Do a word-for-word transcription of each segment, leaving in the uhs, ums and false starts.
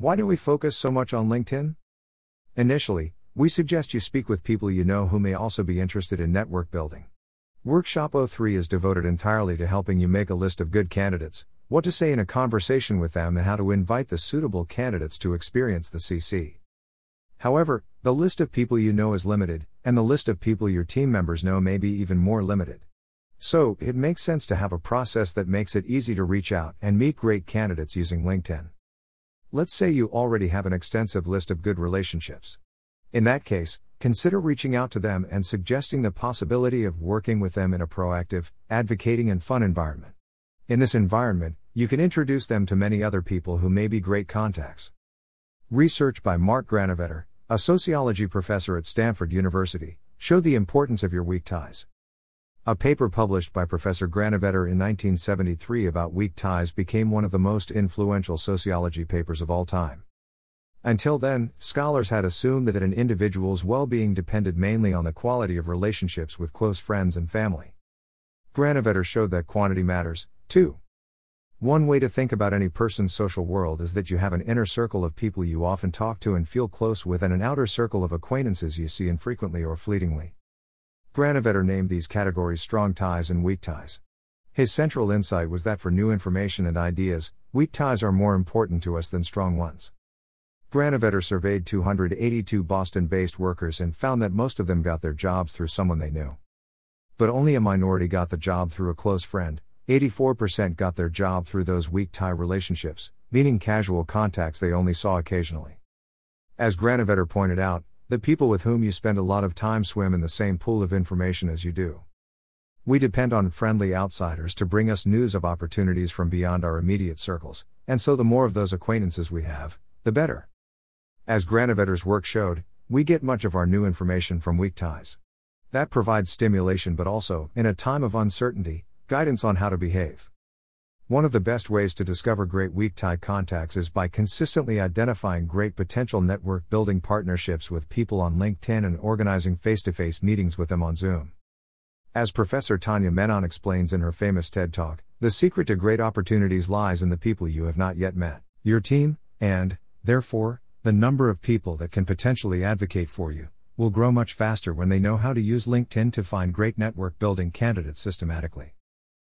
Why do we focus so much on LinkedIn? Initially, we suggest you speak with people you know who may also be interested in network building. Workshop oh three is devoted entirely to helping you make a list of good candidates, what to say in a conversation with them, and how to invite the suitable candidates to experience the C C. However, the list of people you know is limited, and the list of people your team members know may be even more limited. So, it makes sense to have a process that makes it easy to reach out and meet great candidates using LinkedIn. Let's say you already have an extensive list of good relationships. In that case, consider reaching out to them and suggesting the possibility of working with them in a proactive, advocating and fun environment. In this environment, you can introduce them to many other people who may be great contacts. Research by Mark Granovetter, a sociology professor at Stanford University, showed the importance of your weak ties. A paper published by Professor Granovetter in nineteen seventy-three about weak ties became one of the most influential sociology papers of all time. Until then, scholars had assumed that an individual's well-being depended mainly on the quality of relationships with close friends and family. Granovetter showed that quantity matters, too. One way to think about any person's social world is that you have an inner circle of people you often talk to and feel close with, and an outer circle of acquaintances you see infrequently or fleetingly. Granovetter named these categories strong ties and weak ties. His central insight was that for new information and ideas, weak ties are more important to us than strong ones. Granovetter surveyed two hundred eighty-two Boston-based workers and found that most of them got their jobs through someone they knew. But only a minority got the job through a close friend. eighty-four percent got their job through those weak tie relationships, meaning casual contacts they only saw occasionally. As Granovetter pointed out, the people with whom you spend a lot of time swim in the same pool of information as you do. We depend on friendly outsiders to bring us news of opportunities from beyond our immediate circles, and so the more of those acquaintances we have, the better. As Granovetter's work showed, we get much of our new information from weak ties. That provides stimulation, but also, in a time of uncertainty, guidance on how to behave. One of the best ways to discover great weak tie contacts is by consistently identifying great potential network building partnerships with people on LinkedIn and organizing face-to-face meetings with them on Zoom. As Professor Tanya Menon explains in her famous TED Talk, the secret to great opportunities lies in the people you have not yet met, your team, and, therefore, the number of people that can potentially advocate for you will grow much faster when they know how to use LinkedIn to find great network building candidates systematically.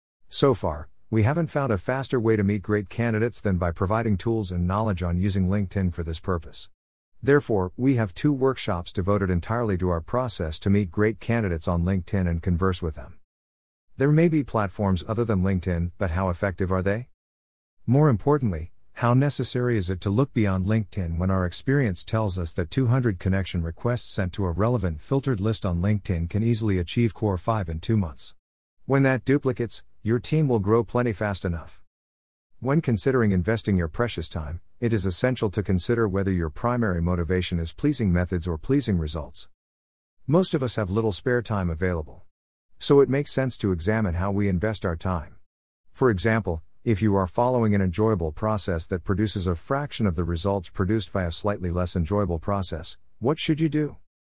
So far, we haven't found a faster way to meet great candidates than by providing tools and knowledge on using LinkedIn for this purpose. Therefore, we have two workshops devoted entirely to our process to meet great candidates on LinkedIn and converse with them. There may be platforms other than LinkedIn, but how effective are they? More importantly, how necessary is it to look beyond LinkedIn when our experience tells us that two hundred connection requests sent to a relevant filtered list on LinkedIn can easily achieve core five in two months? When that duplicates, your team will grow plenty fast enough. When considering investing your precious time, it is essential to consider whether your primary motivation is pleasing methods or pleasing results. Most of us have little spare time available. So it makes sense to examine how we invest our time. For example, if you are following an enjoyable process that produces a fraction of the results produced by a slightly less enjoyable process, what should you do?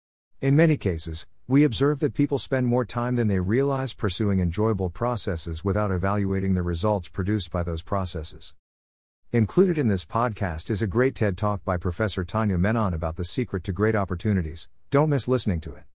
In many cases, we observe that people spend more time than they realize pursuing enjoyable processes without evaluating the results produced by those processes. Included in this podcast is a great TED Talk by Professor Tanya Menon about the secret to great opportunities. Don't miss listening to it.